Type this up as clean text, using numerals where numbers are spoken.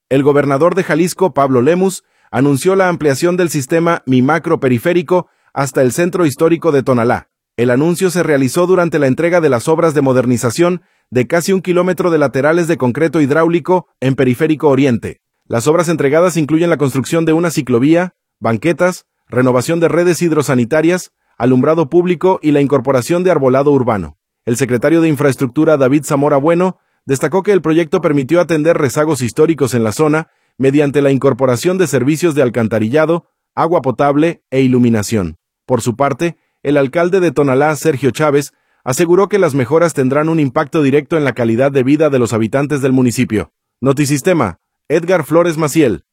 El gobernador de Jalisco, Pablo Lemus, anunció la ampliación del sistema Mi Macro Periférico hasta el centro histórico de Tonalá. El anuncio se realizó durante la entrega de las obras de modernización de casi 1 kilómetro de laterales de concreto hidráulico en Periférico Oriente. Las obras entregadas incluyen la construcción de una ciclovía, banquetas, renovación de redes hidrosanitarias, alumbrado público y la incorporación de arbolado urbano. El secretario de Infraestructura, David Zamora Bueno, destacó que el proyecto permitió atender rezagos históricos en la zona mediante la incorporación de servicios de alcantarillado, agua potable e iluminación. Por su parte, el alcalde de Tonalá, Sergio Chávez, aseguró que las mejoras tendrán un impacto directo en la calidad de vida de los habitantes del municipio. Notisistema, Edgar Flores Maciel.